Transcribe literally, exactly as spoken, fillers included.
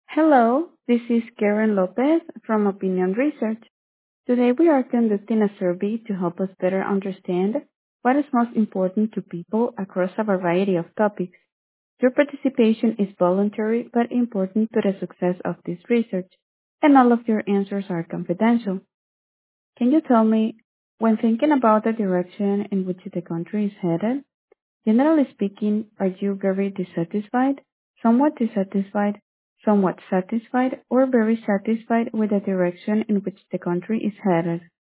Hello, this is Karen Lopez from Opinion Research. Today we are conducting a survey to help us better understand what is most important to people across a variety of topics. Your participation is voluntary but important to the success of this research, and all of your answers are confidential. Can you tell me, when thinking about the direction in which the country is headed, generally speaking, are you very dissatisfied, somewhat dissatisfied, somewhat satisfied, or very satisfied with the direction in which the country is headed?